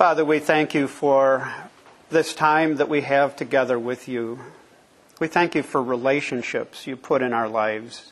Father, we thank you for this time that we have together with you. We thank you for relationships you put in our lives.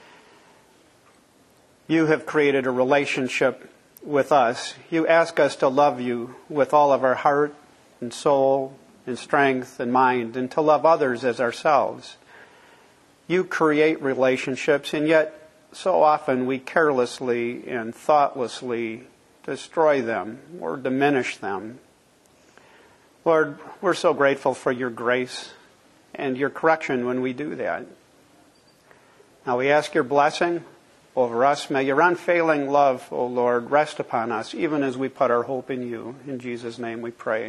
You have created a relationship with us. You ask us to love you with all of our heart and soul and strength and mind, and to love others as ourselves. You create relationships, and yet so often we carelessly and thoughtlessly destroy them or diminish them. Lord, we're so grateful for your grace and your correction when we do that. Now we ask your blessing over us. May your unfailing love, O Lord, rest upon us, even as we put our hope in you. In Jesus' name we pray.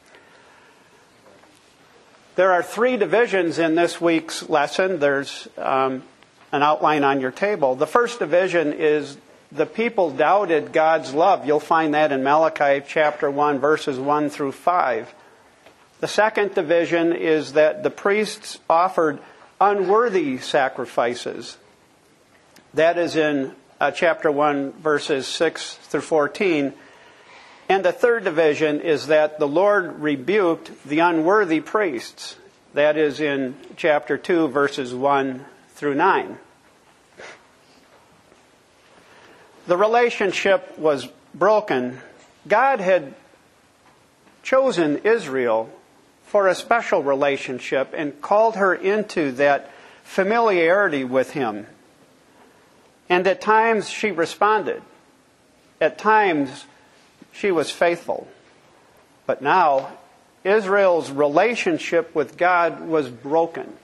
There are 3 divisions in this week's lesson. There's an outline on your table. The first division is the people doubted God's love. You'll find that in Malachi chapter 1, verses 1 through 5. The second division is that the priests offered unworthy sacrifices. That is in chapter 1, verses 6 through 14. And the third division is that the Lord rebuked the unworthy priests. That is in chapter 2, verses 1 through 9. The relationship was broken. God had chosen Israel for a special relationship and called her into that familiarity with him. And at times she responded. At times she was faithful. But now Israel's relationship with God was broken.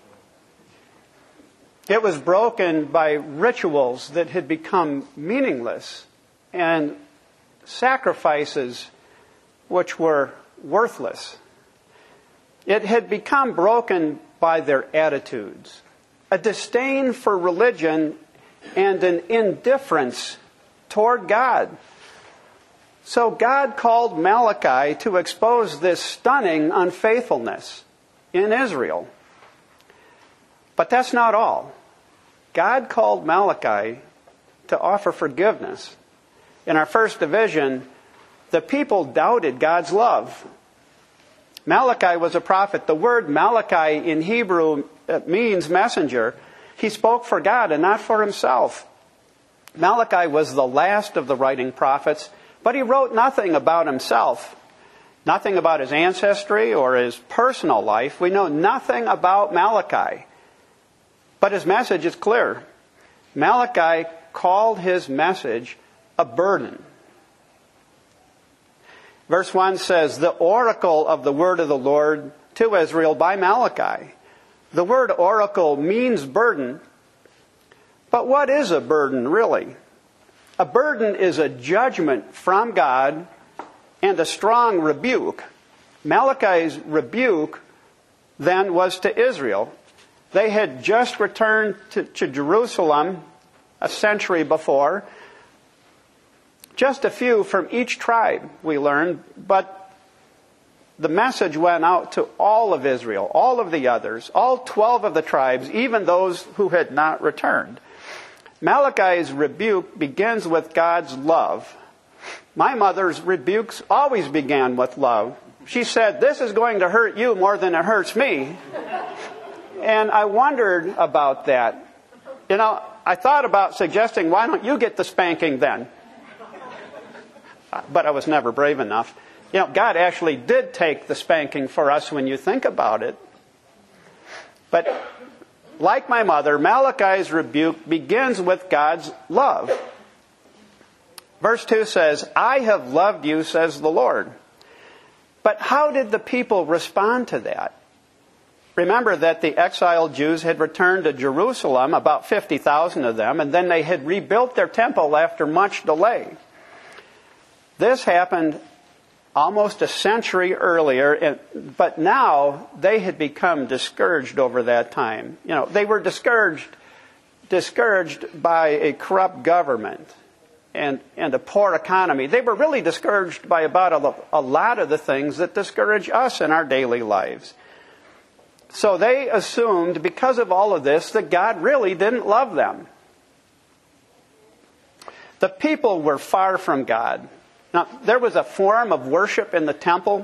It was broken by rituals that had become meaningless and sacrifices which were worthless. It had become broken by their attitudes, a disdain for religion and an indifference toward God. So God called Malachi to expose this stunning unfaithfulness in Israel. But that's not all. God called Malachi to offer forgiveness. In our first division, the people doubted God's love. Malachi was a prophet. The word Malachi in Hebrew means messenger. He spoke for God and not for himself. Malachi was the last of the writing prophets, but he wrote nothing about himself, nothing about his ancestry or his personal life. We know nothing about Malachi. But his message is clear. Malachi called his message a burden. Verse 1 says, the oracle of the word of the Lord to Israel by Malachi. The word oracle means burden. But what is a burden, really? A burden is a judgment from God and a strong rebuke. Malachi's rebuke then was to Israel. They had just returned to Jerusalem a century before. Just a few from each tribe, we learned, but the message went out to all of Israel, all of the others, all 12 of the tribes, even those who had not returned. Malachi's rebuke begins with God's love. My mother's rebukes always began with love. She said, this is going to hurt you more than it hurts me. And I wondered about that. You know, I thought about suggesting, why don't you get the spanking then? But I was never brave enough. You know, God actually did take the spanking for us when you think about it. But like my mother, Malachi's rebuke begins with God's love. Verse 2 says, I have loved you, says the Lord. But how did the people respond to that? Remember that the exiled Jews had returned to Jerusalem, about 50,000 of them, and then they had rebuilt their temple after much delay. This happened almost a century earlier, but now they had become discouraged over that time. You know, they were discouraged by a corrupt government and a poor economy. They were really discouraged by about a lot of the things that discourage us in our daily lives. So they assumed, because of all of this, that God really didn't love them. The people were far from God. Now, there was a form of worship in the temple,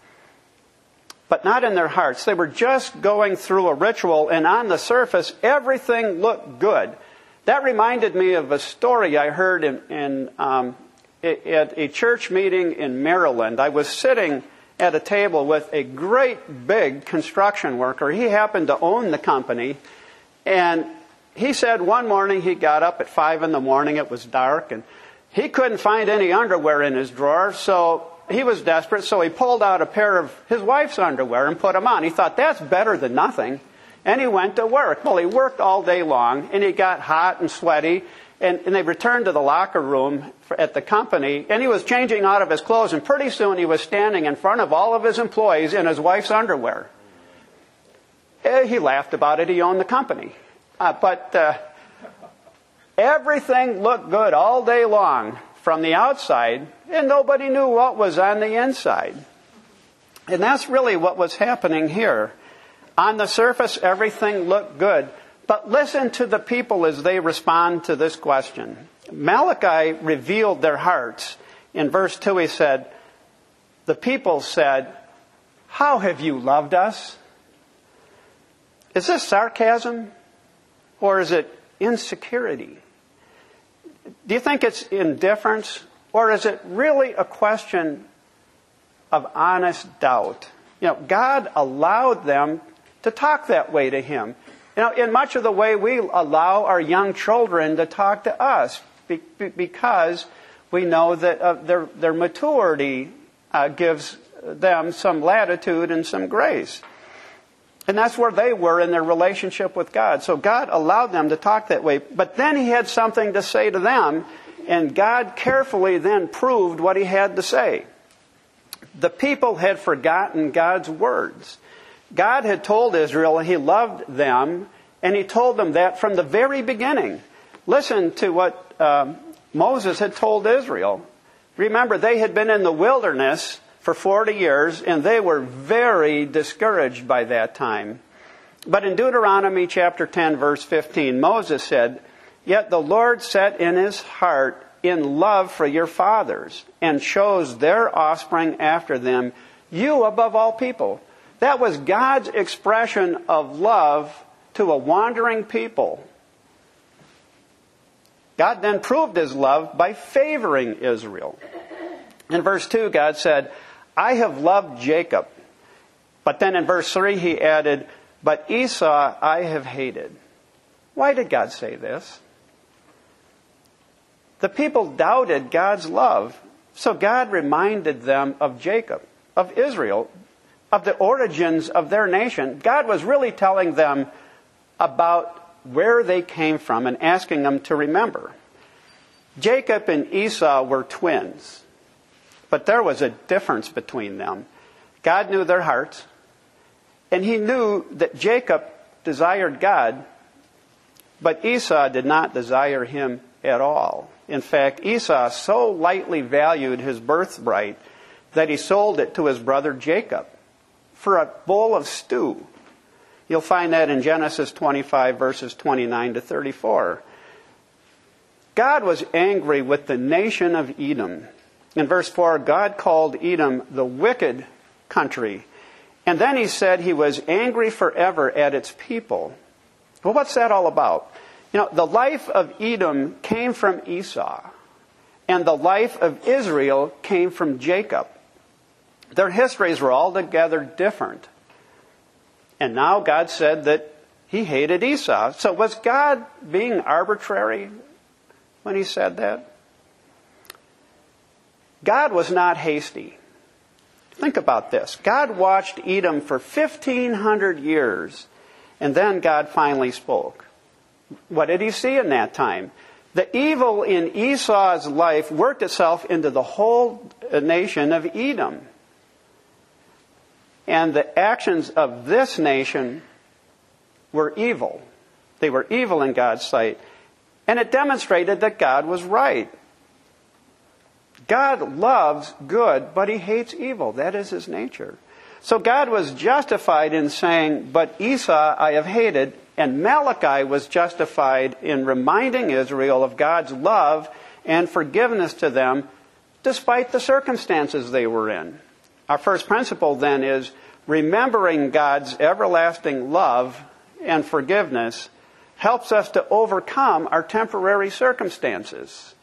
but not in their hearts. They were just going through a ritual, and on the surface, everything looked good. That reminded me of a story I heard at a church meeting in Maryland. I was sitting at a table with a great big construction worker. He happened to own the company, and he said one morning he got up at 5 in the morning. It was dark, and he couldn't find any underwear in his drawer, so he was desperate, so he pulled out a pair of his wife's underwear and put them on. He thought, that's better than nothing. And he went to work. Well, he worked all day long, and he got hot and sweaty, and they returned to the locker room at the company, and he was changing out of his clothes, and pretty soon he was standing in front of all of his employees in his wife's underwear. He laughed about it. He owned the company. But everything looked good all day long from the outside, and nobody knew what was on the inside. And that's really what was happening here. On the surface, everything looked good. But listen to the people as they respond to this question. Malachi revealed their hearts. In verse 2 he said, the people said, how have you loved us? Is this sarcasm? Or is it insecurity? Do you think it's indifference? Or is it really a question of honest doubt? God allowed them to talk that way to Him. In much of the way we allow our young children to talk to us because we know that their maturity gives them some latitude and some grace. And that's where they were in their relationship with God. So God allowed them to talk that way. But then He had something to say to them, and God carefully then proved what He had to say. The people had forgotten God's words. God had told Israel He loved them, and He told them that from the very beginning. Listen to what Moses had told Israel. Remember, they had been in the wilderness for 40 years, and they were very discouraged by that time. But in Deuteronomy chapter 10, verse 15, Moses said, yet the Lord set in His heart in love for your fathers, and chose their offspring after them, you above all people. That was God's expression of love to a wandering people. God then proved His love by favoring Israel. In verse 2, God said, I have loved Jacob. But then in verse 3, He added, but Esau I have hated. Why did God say this? The people doubted God's love. So God reminded them of Jacob, of Israel, of the origins of their nation. God was really telling them about where they came from and asking them to remember. Jacob and Esau were twins. But there was a difference between them. God knew their hearts, and He knew that Jacob desired God, but Esau did not desire Him at all. In fact, Esau so lightly valued his birthright that he sold it to his brother Jacob for a bowl of stew. You'll find that in Genesis 25, verses 29 to 34. God was angry with the nation of Edom. In verse 4, God called Edom the wicked country. And then He said He was angry forever at its people. Well, what's that all about? The life of Edom came from Esau. And the life of Israel came from Jacob. Their histories were altogether different. And now God said that He hated Esau. So was God being arbitrary when He said that? God was not hasty. Think about this. God watched Edom for 1,500 years, and then God finally spoke. What did He see in that time? The evil in Esau's life worked itself into the whole nation of Edom. And the actions of this nation were evil. They were evil in God's sight. And it demonstrated that God was right. God loves good, but He hates evil. That is His nature. So God was justified in saying, but Esau I have hated. And Malachi was justified in reminding Israel of God's love and forgiveness to them despite the circumstances they were in. Our first principle then is remembering God's everlasting love and forgiveness helps us to overcome our temporary circumstances.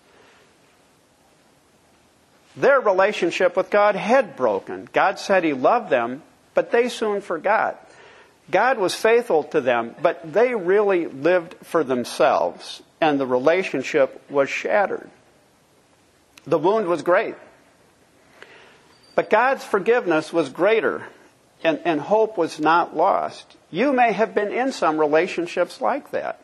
Their relationship with God had broken. God said He loved them, but they soon forgot. God was faithful to them, but they really lived for themselves, and the relationship was shattered. The wound was great. But God's forgiveness was greater, and hope was not lost. You may have been in some relationships like that.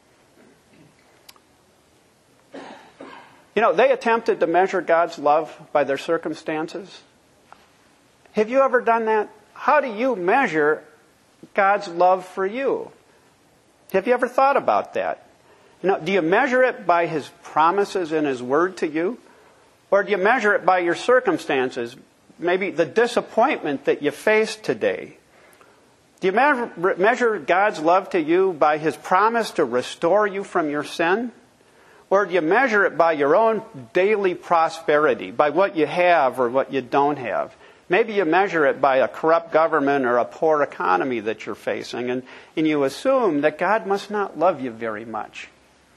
You know, they attempted to measure God's love by their circumstances. Have you ever done that? How do you measure God's love for you? Have you ever thought about that? You know, do you measure it by His promises in His Word to you? Or do you measure it by your circumstances? Maybe the disappointment that you faced today. Do you measure God's love to you by His promise to restore you from your sin? Or do you measure it by your own daily prosperity, by what you have or what you don't have? Maybe you measure it by a corrupt government or a poor economy that you're facing, and you assume that God must not love you very much.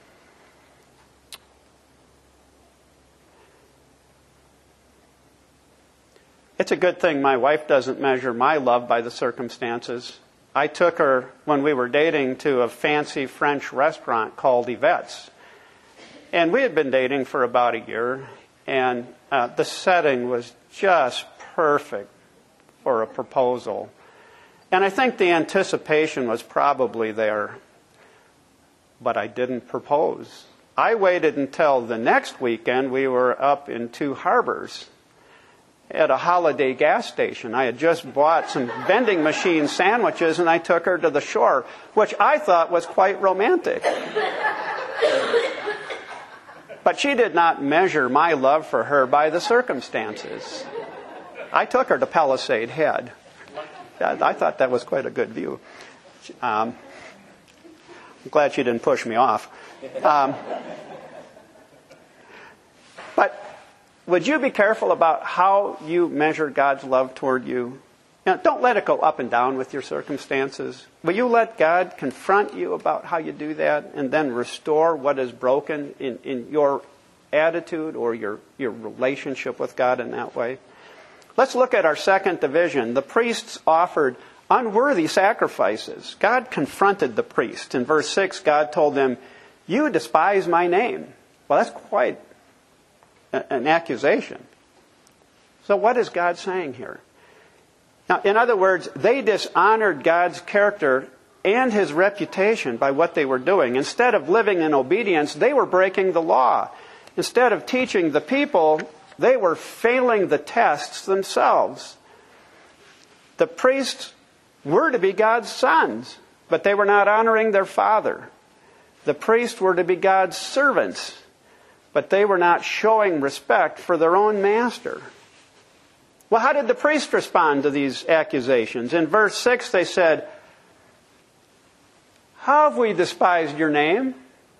It's a good thing my wife doesn't measure my love by the circumstances. I took her, when we were dating, to a fancy French restaurant called Yvette's. And we had been dating for about a year, and the setting was just perfect for a proposal. And I think the anticipation was probably there, but I didn't propose. I waited until the next weekend. We were up in Two Harbors at a Holiday gas station. I had just bought some vending machine sandwiches, and I took her to the shore, which I thought was quite romantic. But she did not measure my love for her by the circumstances. I took her to Palisade Head. I thought that was quite a good view. I'm glad she didn't push me off. But would you be careful about how you measure God's love toward you? Now, don't let it go up and down with your circumstances. Will you let God confront you about how you do that and then restore what is broken in your attitude or your relationship with God in that way? Let's look at our second division. The priests offered unworthy sacrifices. God confronted the priests. In verse 6, God told them, "You despise my name." Well, that's quite an accusation. So what is God saying here? Now, in other words, they dishonored God's character and His reputation by what they were doing. Instead of living in obedience, they were breaking the law. Instead of teaching the people, they were failing the tests themselves. The priests were to be God's sons, but they were not honoring their father. The priests were to be God's servants, but they were not showing respect for their own master. Well, how did the priests respond to these accusations? In verse 6, they said, "How have we despised your name?"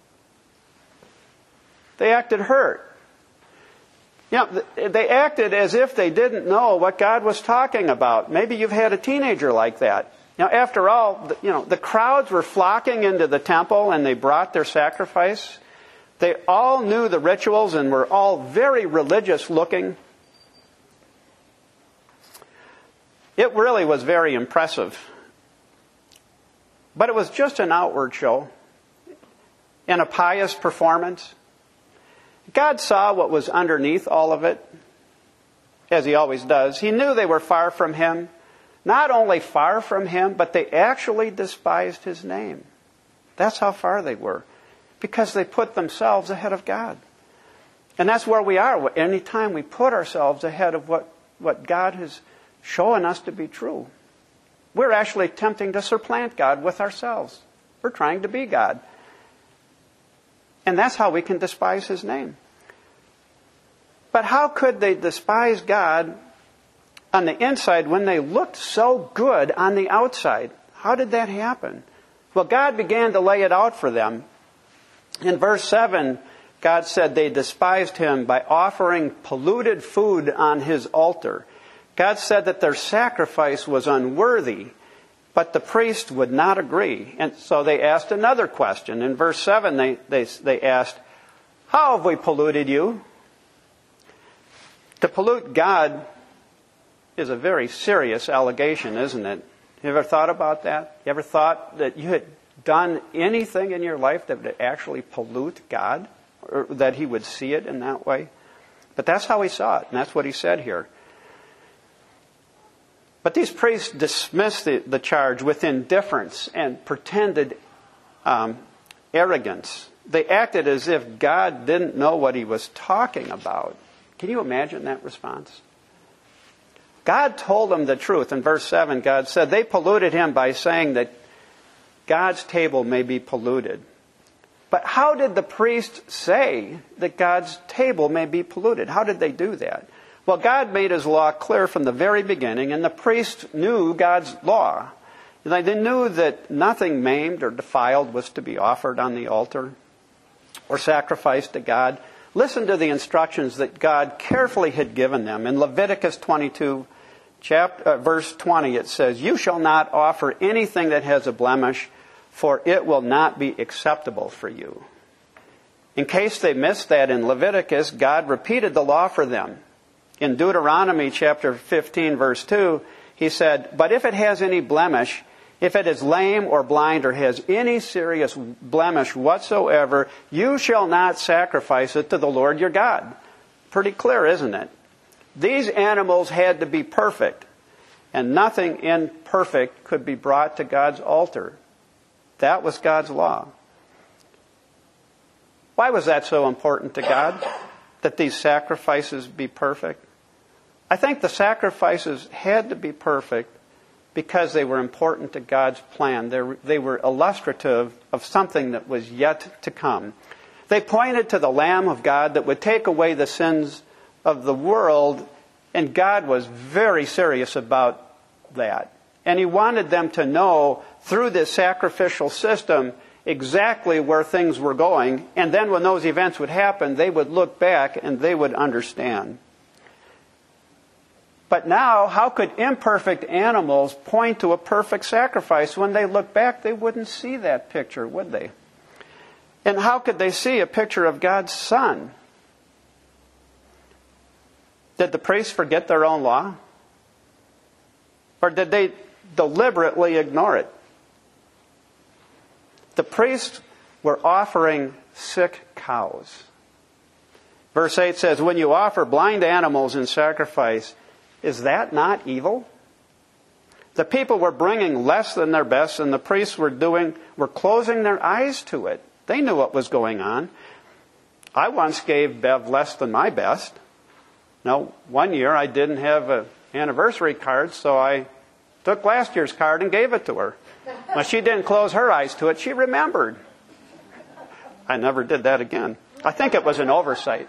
They acted hurt. You know, they acted as if they didn't know what God was talking about. Maybe you've had a teenager like that. Now, after all, the crowds were flocking into the temple and they brought their sacrifice. They all knew the rituals and were all very religious looking. It really was very impressive. But it was just an outward show and a pious performance. God saw what was underneath all of it, as He always does. He knew they were far from Him. Not only far from Him, but they actually despised His name. That's how far they were, because they put themselves ahead of God. And that's where we are. Anytime we put ourselves ahead of what God has shown us to be true, we're actually attempting to supplant God with ourselves. We're trying to be God. And that's how we can despise His name. But how could they despise God on the inside when they looked so good on the outside? How did that happen? Well, God began to lay it out for them. In verse 7, God said they despised him by offering polluted food on his altar. God said that their sacrifice was unworthy, but the priest would not agree. And so they asked another question. In verse 7, they asked, "How have we polluted you?" To pollute God is a very serious allegation, isn't it? You ever thought about that? You ever thought that you had done anything in your life that would actually pollute God? Or that he would see it in that way? But that's how he saw it, and that's what he said here. But these priests dismissed the charge with indifference and pretended arrogance. They acted as if God didn't know what he was talking about. Can you imagine that response? God told them the truth. In verse 7, God said they polluted him by saying that God's table may be polluted. But how did the priest say that God's table may be polluted? How did they do that? Well, God made his law clear from the very beginning, and the priests knew God's law. They knew that nothing maimed or defiled was to be offered on the altar or sacrificed to God. Listen to the instructions that God carefully had given them. In Leviticus 22, verse 20, it says, "You shall not offer anything that has a blemish, for it will not be acceptable for you." In case they missed that in Leviticus, God repeated the law for them. In Deuteronomy chapter 15, verse 2, he said, "But if it has any blemish, if it is lame or blind or has any serious blemish whatsoever, you shall not sacrifice it to the Lord your God." Pretty clear, isn't it? These animals had to be perfect, and nothing imperfect could be brought to God's altar. That was God's law. Why was that so important to God, that these sacrifices be perfect? I think the sacrifices had to be perfect because they were important to God's plan. They were illustrative of something that was yet to come. They pointed to the Lamb of God that would take away the sins of the world, and God was very serious about that. And he wanted them to know through this sacrificial system exactly where things were going. And then when those events would happen, they would look back and they would understand. But now, how could imperfect animals point to a perfect sacrifice? When they look back, they wouldn't see that picture, would they? And how could they see a picture of God's Son? Did the priests forget their own law? Or did they deliberately ignore it? The priests were offering sick cows. Verse 8 says, "When you offer blind animals in sacrifice, is that not evil?" The people were bringing less than their best, and the priests were closing their eyes to it. They knew what was going on. I once gave Bev less than my best. Now, one year I didn't have an anniversary card, so I took last year's card and gave it to her. Well, she didn't close her eyes to it. She remembered. I never did that again. I think it was an oversight.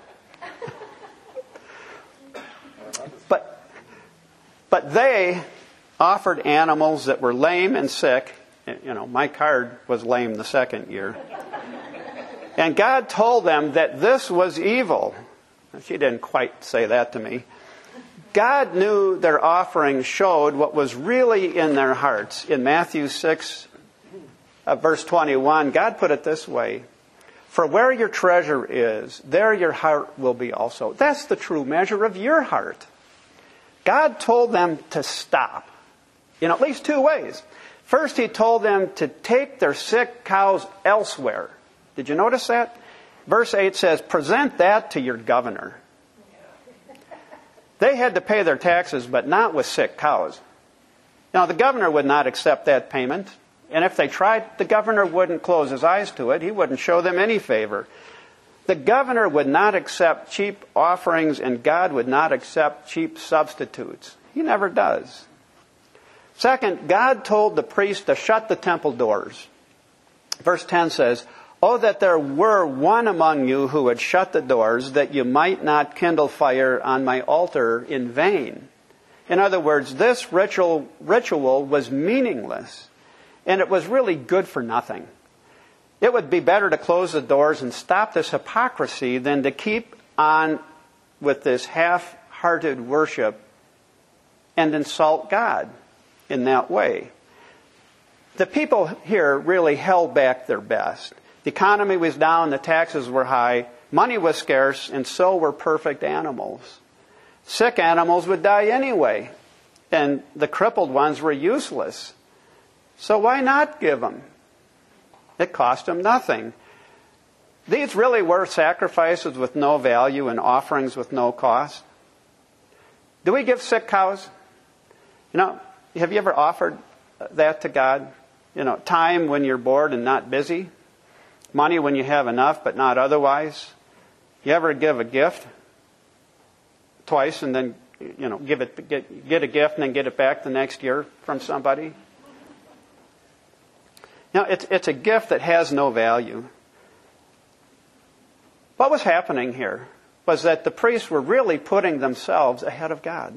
But they offered animals that were lame and sick. You know, my card was lame the second year. And God told them that this was evil. She didn't quite say that to me. God knew their offering showed what was really in their hearts. In Matthew 6, verse 21, God put it this way: "For where your treasure is, there your heart will be also." That's the true measure of your heart. God told them to stop in at least two ways. First, he told them to take their sick cows elsewhere. Did you notice that? Verse 8 says, "Present that to your governor." They had to pay their taxes, but not with sick cows. Now, the governor would not accept that payment. And if they tried, the governor wouldn't close his eyes to it. He wouldn't show them any favor. The governor would not accept cheap offerings, and God would not accept cheap substitutes. He never does. Second, God told the priest to shut the temple doors. Verse 10 says, "Oh, that there were one among you who would shut the doors, that you might not kindle fire on my altar in vain." In other words, this ritual was meaningless, and it was really good for nothing. It would be better to close the doors and stop this hypocrisy than to keep on with this half-hearted worship and insult God in that way. The people here really held back their best. The economy was down, the taxes were high, money was scarce, and so were perfect animals. Sick animals would die anyway, and the crippled ones were useless. So why not give them? It cost them nothing. These really were sacrifices with no value and offerings with no cost. Do we give sick cows? Have you ever offered that to God? Time when you're bored and not busy. Money when you have enough but not otherwise. You ever give a gift twice and then, get a gift and then get it back the next year from somebody? It's a gift that has no value. What was happening here was that the priests were really putting themselves ahead of God.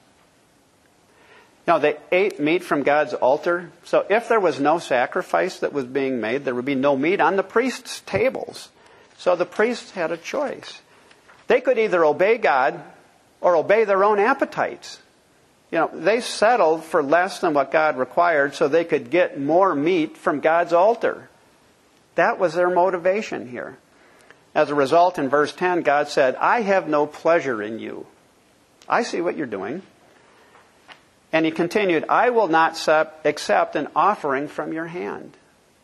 They ate meat from God's altar. So if there was no sacrifice that was being made, there would be no meat on the priests' tables. So the priests had a choice. They could either obey God or obey their own appetites. They settled for less than what God required so they could get more meat from God's altar. That was their motivation here. As a result, in verse 10, God said, I have no pleasure in you. I see what you're doing. And he continued, I will not accept an offering from your hand.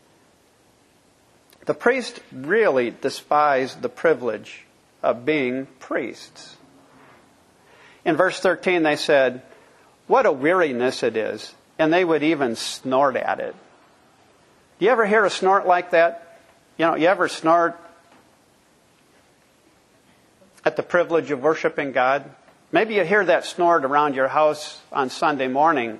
The priests really despised the privilege of being priests. In verse 13, they said, what a weariness it is. And they would even snort at it. Do you ever hear a snort like that? You ever snort at the privilege of worshiping God? Maybe you hear that snort around your house on Sunday morning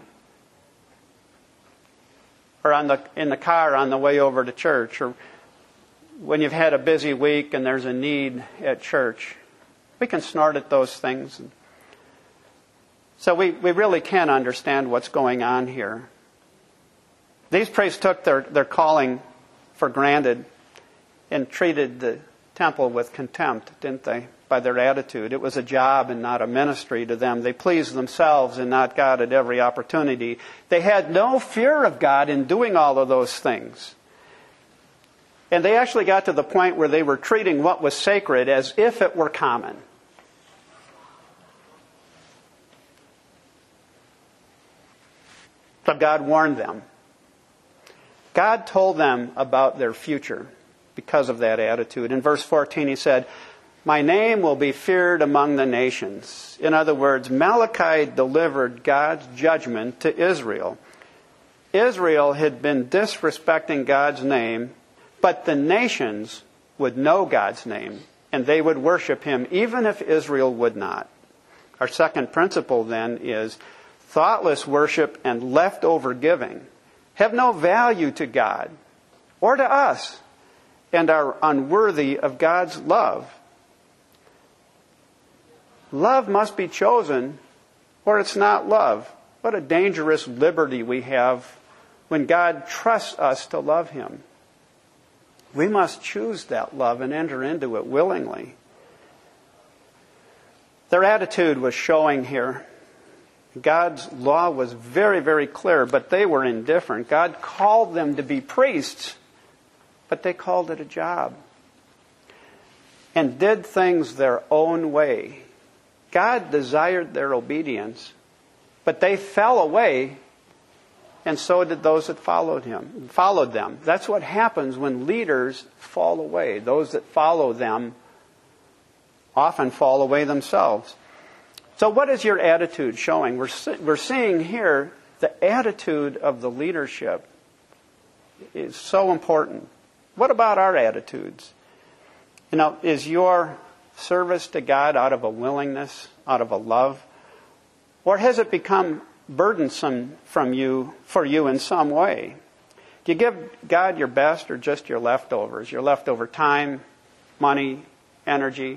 or in the car on the way over to church, or when you've had a busy week and there's a need at church. We can snort at those things. So we really can understand what's going on here. These priests took their calling for granted and treated the temple with contempt, didn't they? By their attitude. It was a job and not a ministry to them. They pleased themselves and not God at every opportunity. They had no fear of God in doing all of those things. And they actually got to the point where they were treating what was sacred as if it were common. But God warned them. God told them about their future because of that attitude. In verse 14 he said, my name will be feared among the nations. In other words, Malachi delivered God's judgment to Israel. Israel had been disrespecting God's name, but the nations would know God's name, and they would worship Him, even if Israel would not. Our second principle, then, is thoughtless worship and leftover giving have no value to God or to us and are unworthy of God's love. Love must be chosen, or it's not love. What a dangerous liberty we have when God trusts us to love Him. We must choose that love and enter into it willingly. Their attitude was showing here. God's law was very, very clear, but they were indifferent. God called them to be priests, but they called it a job and did things their own way. God desired their obedience, but they fell away, and so did those that followed them. That's what happens when leaders fall away. Those that follow them often fall away themselves. So what is your attitude showing? We're seeing here the attitude of the leadership is so important. What about our attitudes? Is your service to God out of a willingness, out of a love? Or has it become burdensome for you in some way? Do you give God your best or just your leftovers? Your leftover time, money, energy?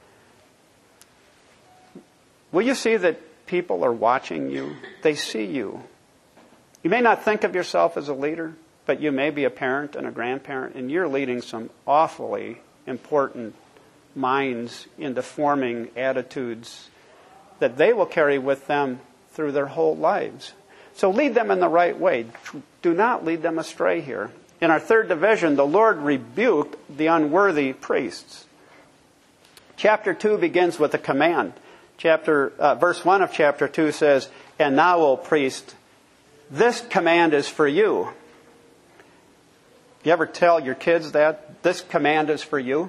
Will you see that people are watching you? They see you. You may not think of yourself as a leader, but you may be a parent and a grandparent, and you're leading some awfully important minds into forming attitudes that they will carry with them through their whole lives. So lead them in the right way. Do not lead them astray here. In our third division, the Lord rebuked the unworthy priests. Chapter 2 begins with a command. Verse 1 of chapter 2 says, "And now, O priest, this command is for you." You ever tell your kids that? This command is for you?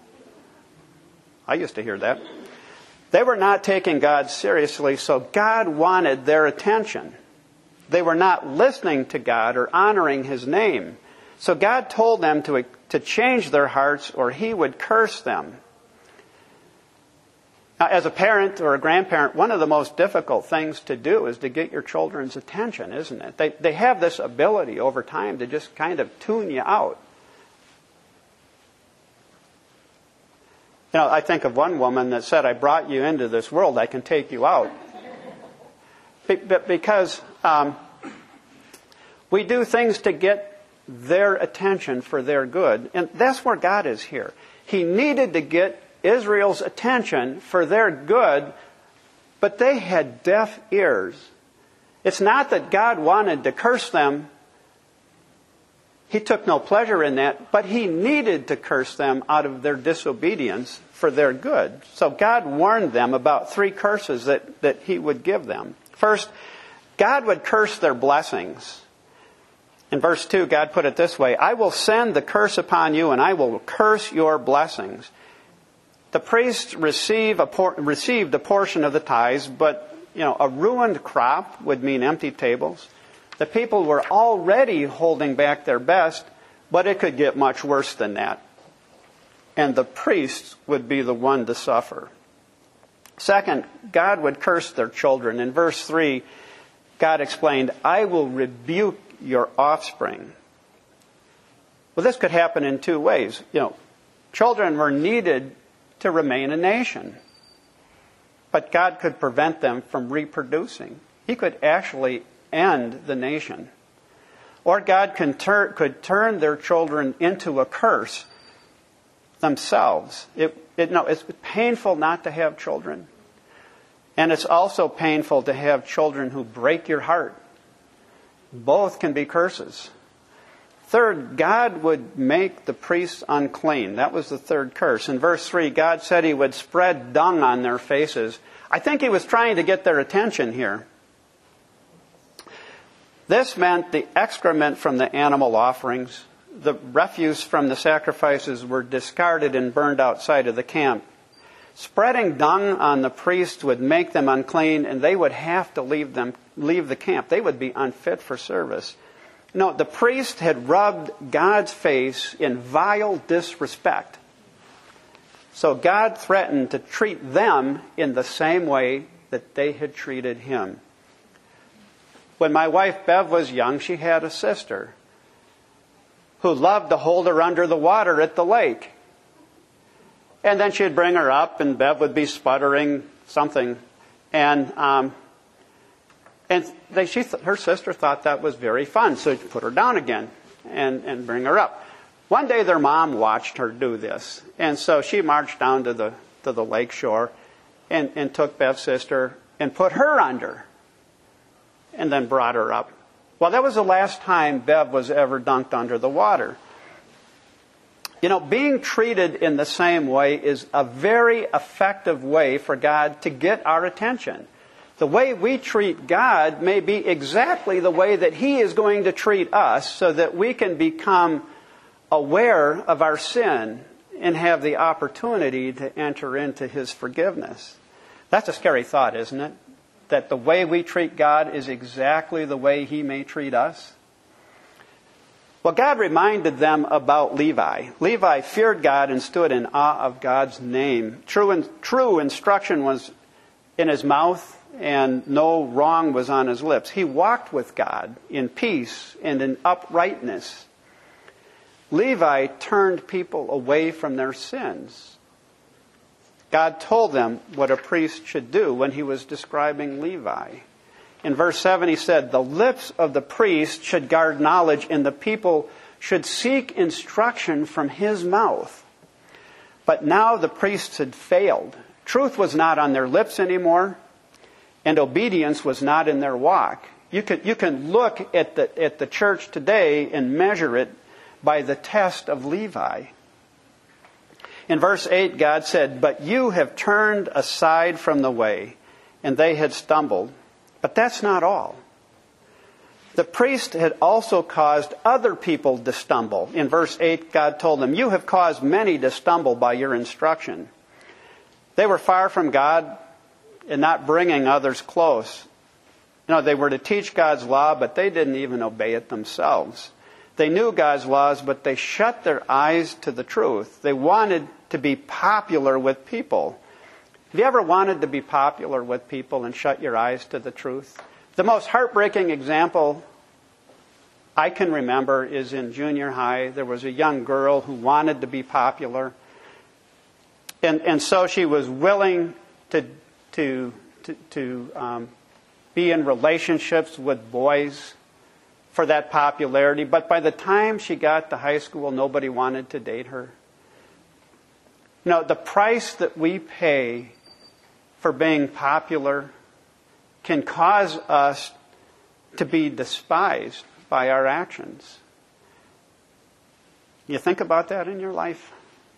I used to hear that. They were not taking God seriously, so God wanted their attention. They were not listening to God or honoring His name. So God told them to change their hearts or He would curse them. Now, as a parent or a grandparent, one of the most difficult things to do is to get your children's attention, isn't it? They have this ability over time to just kind of tune you out. You know, I think of one woman that said, "I brought you into this world, I can take you out." Because we do things to get their attention for their good. And that's where God is here. He needed to get Israel's attention for their good, but they had deaf ears. It's not that God wanted to curse them. He took no pleasure in that, but He needed to curse them out of their disobedience for their good. So God warned them about 3 curses that He would give them. First, God would curse their blessings. In verse 2, God put it this way, "I will send the curse upon you, and I will curse your blessings." The priests received a portion of the tithes, but a ruined crop would mean empty tables. The people were already holding back their best, but it could get much worse than that. And the priests would be the one to suffer. Second, God would curse their children. In verse 3, God explained, "I will rebuke your offspring." Well, this could happen in 2 ways. Children were needed to remain a nation, but God could prevent them from reproducing. He could actually end the nation. Or God could turn their children into a curse themselves. It's painful not to have children. And it's also painful to have children who break your heart. Both can be curses. Third, God would make the priests unclean. That was the third curse. In verse 3, God said He would spread dung on their faces. I think He was trying to get their attention here. This meant the excrement from the animal offerings, the refuse from the sacrifices were discarded and burned outside of the camp. Spreading dung on the priests would make them unclean, and they would have to leave the camp. They would be unfit for service. No, the priest had rubbed God's face in vile disrespect. So God threatened to treat them in the same way that they had treated Him. When my wife Bev was young, she had a sister who loved to hold her under the water at the lake. And then she'd bring her up, and Bev would be sputtering something. And her sister thought that was very fun, so she'd put her down again and bring her up. One day their mom watched her do this, and so she marched down to the lake shore and took Bev's sister and put her under and then brought her up. Well, that was the last time Bev was ever dunked under the water. Being treated in the same way is a very effective way for God to get our attention. The way we treat God may be exactly the way that He is going to treat us, so that we can become aware of our sin and have the opportunity to enter into His forgiveness. That's a scary thought, isn't it? That the way we treat God is exactly the way He may treat us. Well, God reminded them about Levi. Levi feared God and stood in awe of God's name. True instruction was in his mouth, and no wrong was on his lips. He walked with God in peace and in uprightness. Levi turned people away from their sins. God told them what a priest should do when He was describing Levi. In verse 7 he said, the lips of the priest should guard knowledge, and the people should seek instruction from his mouth. But now the priests had failed. Truth was not on their lips anymore, and obedience was not in their walk. You can look at the church today and measure it by the test of Levi. In verse 8, God said, but you have turned aside from the way, and they had stumbled. But that's not all. The priest had also caused other people to stumble. In verse 8, God told them, you have caused many to stumble by your instruction. They were far from God and not bringing others close. They were to teach God's law, but they didn't even obey it themselves. They knew God's laws, but they shut their eyes to the truth. They wanted to be popular with people. Have you ever wanted to be popular with people and shut your eyes to the truth? The most heartbreaking example I can remember is in junior high. There was a young girl who wanted to be popular. And so she was willing to be in relationships with boys for that popularity. But by the time she got to high school, nobody wanted to date her. The price that we pay for being popular can cause us to be despised by our actions. You think about that in your life?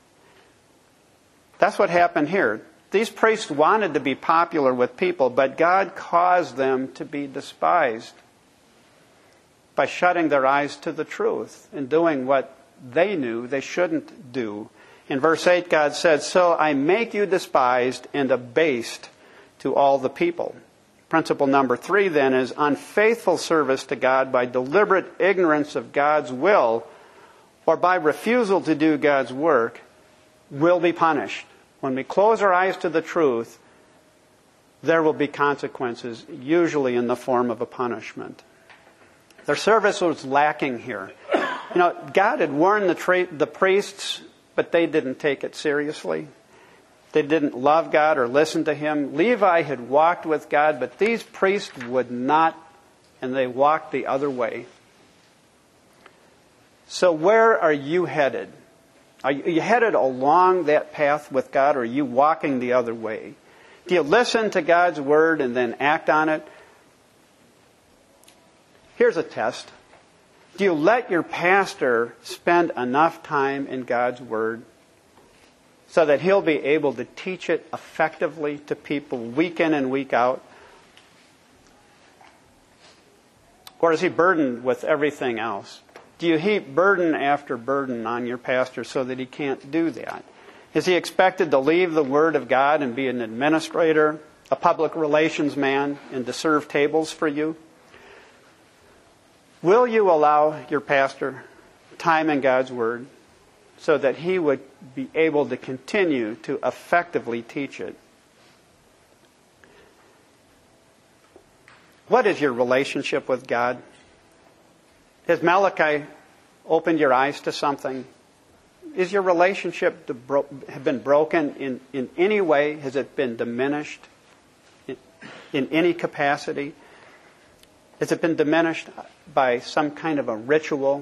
That's what happened here. These priests wanted to be popular with people, but God caused them to be despised by shutting their eyes to the truth and doing what they knew they shouldn't do. In verse 8, God said, so I make you despised and abased to all the people. Principle number 3 then is unfaithful service to God by deliberate ignorance of God's will or by refusal to do God's work will be punished. When we close our eyes to the truth, there will be consequences, usually in the form of a punishment. Their service was lacking here. God had warned the priests, but they didn't take it seriously. They didn't love God or listen to Him. Levi had walked with God, but these priests would not, and they walked the other way. So where are you headed? Are you headed along that path with God, or are you walking the other way? Do you listen to God's Word and then act on it? Here's a test. Do you let your pastor spend enough time in God's Word so that he'll be able to teach it effectively to people week in and week out? Or is he burdened with everything else? Do you heap burden after burden on your pastor so that he can't do that? Is he expected to leave the Word of God and be an administrator, a public relations man, and to serve tables for you? Will you allow your pastor time in God's Word so that he would be able to continue to effectively teach it? What is your relationship with God? Has Malachi opened your eyes to something? Is your relationship have been broken in any way? Has it been diminished in any capacity? Has it been diminished by some kind of a ritual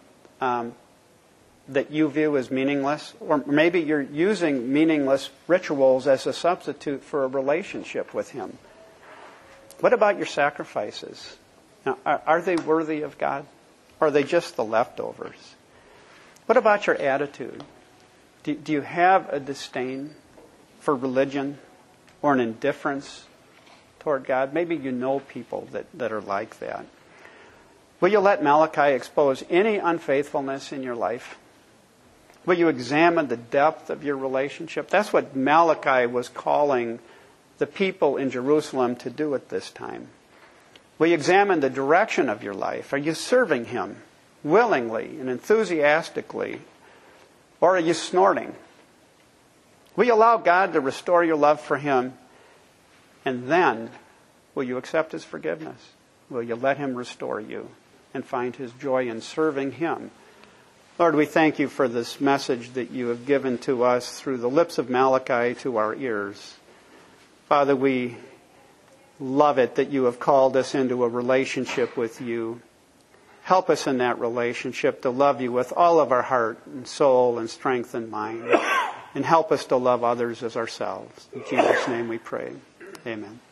that you view as meaningless? Or maybe you're using meaningless rituals as a substitute for a relationship with Him. What about your sacrifices? Now, are they worthy of God? Or are they just the leftovers? What about your attitude? Do you have a disdain for religion or an indifference toward God? Maybe you know people that are like that. Will you let Malachi expose any unfaithfulness in your life? Will you examine the depth of your relationship? That's what Malachi was calling the people in Jerusalem to do at this time. Will you examine the direction of your life? Are you serving Him willingly and enthusiastically? Or are you snorting? Will you allow God to restore your love for Him? And then, will you accept His forgiveness? Will you let Him restore you and find His joy in serving Him? Lord, we thank You for this message that You have given to us through the lips of Malachi to our ears. Father, we love it that you have called us into a relationship with you. Help us in that relationship to love you with all of our heart and soul and strength and mind. And help us to love others as ourselves. In Jesus' name we pray. Amen.